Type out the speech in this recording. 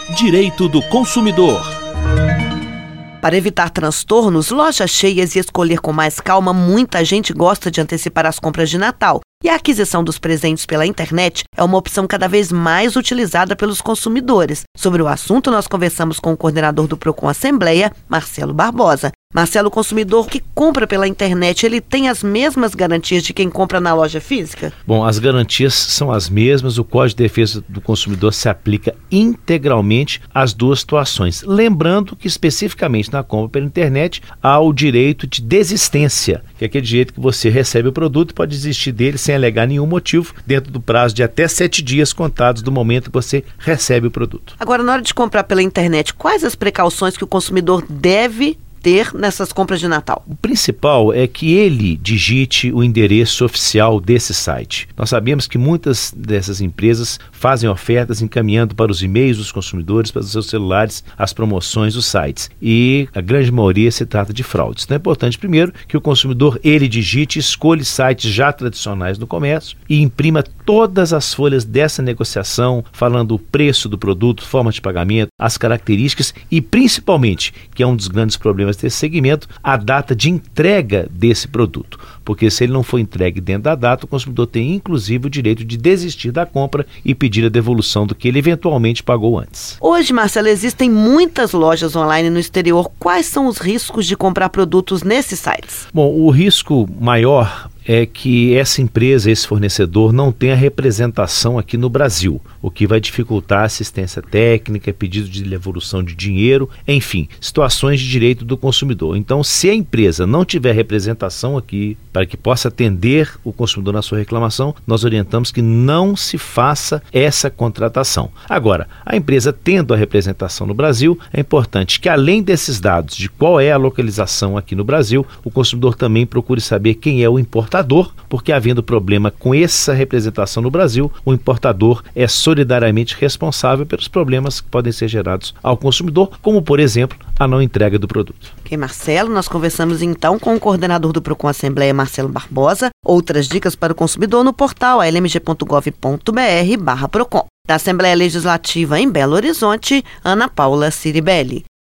Direito do Consumidor. Para evitar transtornos, lojas cheias e escolher com mais calma, muita gente gosta de antecipar as compras de Natal. E a aquisição dos presentes pela internet é uma opção cada vez mais utilizada pelos consumidores. Sobre o assunto, nós conversamos com o coordenador do Procon Assembleia, Marcelo Barbosa. Marcelo, o consumidor que compra pela internet, ele tem as mesmas garantias de quem compra na loja física? Bom, as garantias são as mesmas, o Código de Defesa do Consumidor se aplica integralmente às duas situações. Lembrando que especificamente na compra pela internet há o direito de desistência, que é aquele direito que você recebe o produto e pode desistir dele sem alegar nenhum motivo, dentro do prazo de até 7 dias contados do momento que você recebe o produto. Agora, na hora de comprar pela internet, quais as precauções que o consumidor deve ter nessas compras de Natal? O principal é que ele digite o endereço oficial desse site. Nós sabemos que muitas dessas empresas fazem ofertas encaminhando para os e-mails dos consumidores, para os seus celulares, as promoções dos sites. E a grande maioria se trata de fraudes. Então é importante, primeiro, que o consumidor, ele digite, escolha sites já tradicionais no comércio e imprima todas as folhas dessa negociação, falando o preço do produto, forma de pagamento, as características e, principalmente, que é um dos grandes problemas desse segmento, a data de entrega desse produto. Porque se ele não for entregue dentro da data, o consumidor tem inclusive o direito de desistir da compra e pedir a devolução do que ele eventualmente pagou antes. Hoje, Marcelo, existem muitas lojas online no exterior. Quais são os riscos de comprar produtos nesses sites? Bom, o risco maior é que essa empresa, esse fornecedor, não tenha representação aqui no Brasil, o que vai dificultar a assistência técnica, pedido de devolução de dinheiro, enfim, situações de direito do consumidor. Então, se a empresa não tiver representação aqui, para que possa atender o consumidor na sua reclamação, nós orientamos que não se faça essa contratação. Agora, a empresa tendo a representação no Brasil, é importante que, além desses dados de qual é a localização aqui no Brasil, o consumidor também procure saber quem é o importador, porque havendo problema com essa representação no Brasil, o importador é solidariamente responsável pelos problemas que podem ser gerados ao consumidor, como, por exemplo, a não entrega do produto. Ok, Marcelo, nós conversamos então com o coordenador do Procon Assembleia, Marcelo Barbosa. Outras dicas para o consumidor no portal almg.gov.br/Procon. Da Assembleia Legislativa em Belo Horizonte, Ana Paula Ciribelli.